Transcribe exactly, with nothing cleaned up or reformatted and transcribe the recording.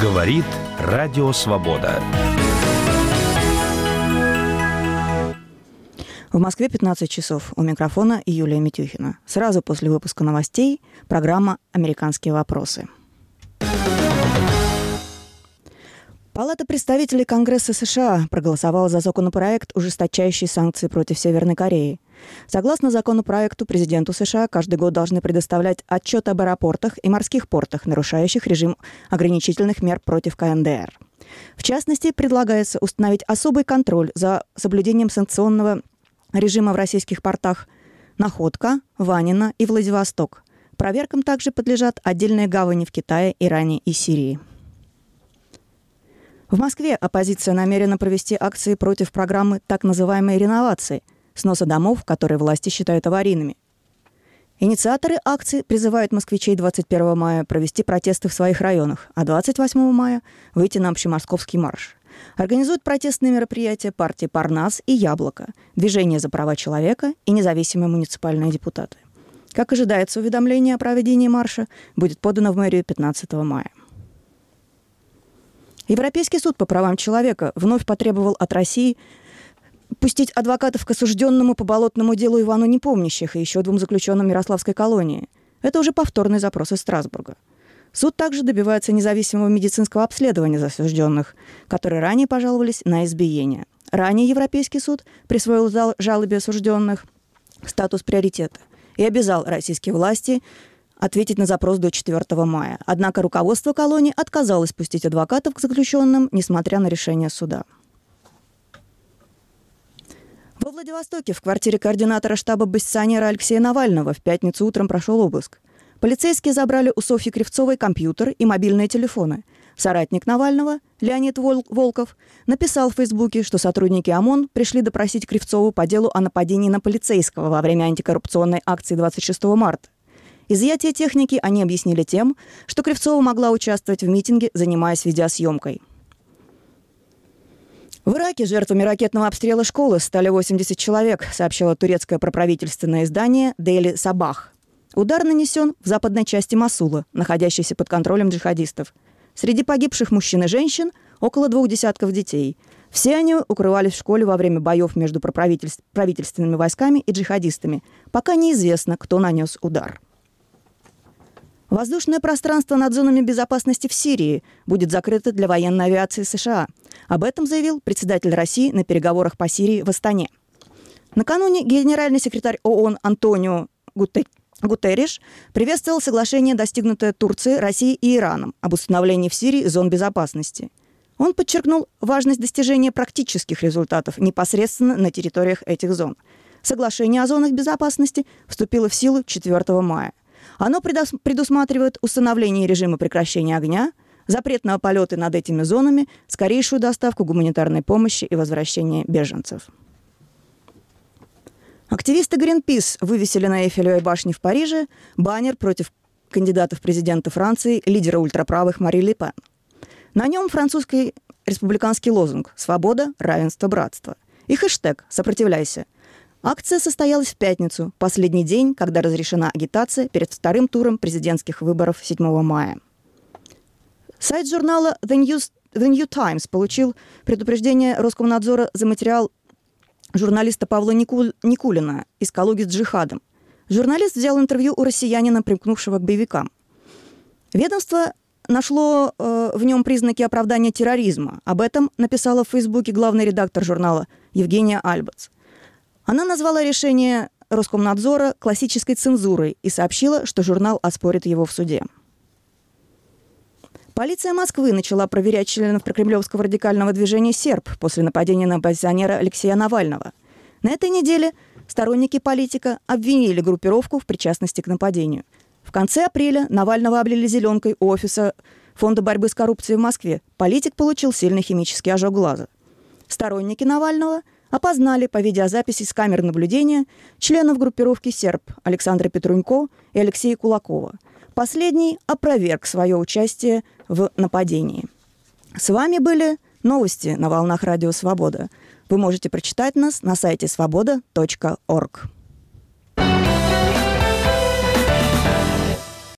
Говорит Радио Свобода. В Москве пятнадцать часов. У микрофона Юлия Митюхина. Сразу после выпуска новостей программа «Американские вопросы». Палата представителей Конгресса США проголосовала за законопроект, ужесточающий санкции против Северной Кореи. Согласно законопроекту, президенту США каждый год должны предоставлять отчет об аэропортах и морских портах, нарушающих режим ограничительных мер против КНДР. В частности, предлагается установить особый контроль за соблюдением санкционного режима в российских портах Находка, Ванино и Владивосток. Проверкам также подлежат отдельные гавани в Китае, Иране и Сирии. В Москве оппозиция намерена провести акции против программы так называемой реновации, сноса домов, которые власти считают аварийными. Инициаторы акции призывают москвичей двадцать первого мая провести протесты в своих районах, а двадцать восьмого мая выйти на общемосковский марш. Организуют протестные мероприятия партии «Парнас» и «Яблоко», Движение за права человека и независимые муниципальные депутаты. Как ожидается, уведомление о проведении марша будет подано в мэрию пятнадцатого мая. Европейский суд по правам человека вновь потребовал от России пустить адвокатов к осужденному по болотному делу Ивану Непомнящих и еще двум заключенным Ярославской колонии. Это уже повторный запрос из Страсбурга. Суд также добивается независимого медицинского обследования осужденных, которые ранее пожаловались на избиение. Ранее Европейский суд присвоил жалобе осужденных статус приоритета и обязал российские власти ответить на запрос до четвёртого мая. Однако руководство колонии отказалось пустить адвокатов к заключенным, несмотря на решение суда. Во Владивостоке в квартире координатора штаба оппозиционера Алексея Навального в пятницу утром прошел обыск. Полицейские забрали у Софьи Кривцовой компьютер и мобильные телефоны. Соратник Навального, Леонид Волков, написал в Фейсбуке, что сотрудники ОМОН пришли допросить Кривцову по делу о нападении на полицейского во время антикоррупционной акции двадцать шестого марта. Изъятие техники они объяснили тем, что Кривцова могла участвовать в митинге, занимаясь видеосъемкой. В Ираке жертвами ракетного обстрела школы стали восемьдесят человек, сообщило турецкое проправительственное издание «Дейли Сабах». Удар нанесен в западной части Мосула, находящейся под контролем джихадистов. Среди погибших мужчин и женщин около двух десятков детей. Все они укрывались в школе во время боев между правительственными войсками и джихадистами. Пока неизвестно, кто нанес удар. Воздушное пространство над зонами безопасности в Сирии будет закрыто для военной авиации США. Об этом заявил председатель России на переговорах по Сирии в Астане. Накануне генеральный секретарь ООН Антонио Гутерриш приветствовал соглашение, достигнутое Турцией, Россией и Ираном об установлении в Сирии зон безопасности. Он подчеркнул важность достижения практических результатов непосредственно на территориях этих зон. Соглашение о зонах безопасности вступило в силу четвёртого мая. Оно предусматривает установление режима прекращения огня, запрет на полеты над этими зонами, скорейшую доставку гуманитарной помощи и возвращение беженцев. Активисты Greenpeace вывесили на Эйфелевой башне в Париже баннер против кандидата в президенты Франции, лидера ультраправых Мари Ле Пен. На нем французский республиканский лозунг «Свобода, равенство, братство» и хэштег «Сопротивляйся». Акция состоялась в пятницу, последний день, когда разрешена агитация перед вторым туром президентских выборов седьмого мая. Сайт журнала The News, The New Times получил предупреждение Роскомнадзора за материал журналиста Павла Никуль, Никулина из «Калуги с джихадом». Журналист взял интервью у россиянина, примкнувшего к боевикам. Ведомство нашло э, в нем признаки оправдания терроризма. Об этом написала в Фейсбуке главный редактор журнала Евгения Альбац. Она назвала решение Роскомнадзора классической цензурой и сообщила, что журнал оспорит его в суде. Полиция Москвы начала проверять членов прокремлевского радикального движения «Серб» после нападения на оппозиционера Алексея Навального. На этой неделе сторонники политика обвинили группировку в причастности к нападению. В конце апреля Навального облили зеленкой у офиса Фонда борьбы с коррупцией в Москве. Политик получил сильный химический ожог глаза. Сторонники Навального опознали по видеозаписи с камер наблюдения членов группировки «Серб» Александра Петрунько и Алексея Кулакова. Последний опроверг свое участие в нападении. С вами были новости на волнах Радио Свобода. Вы можете прочитать нас на сайте свобода точка орг.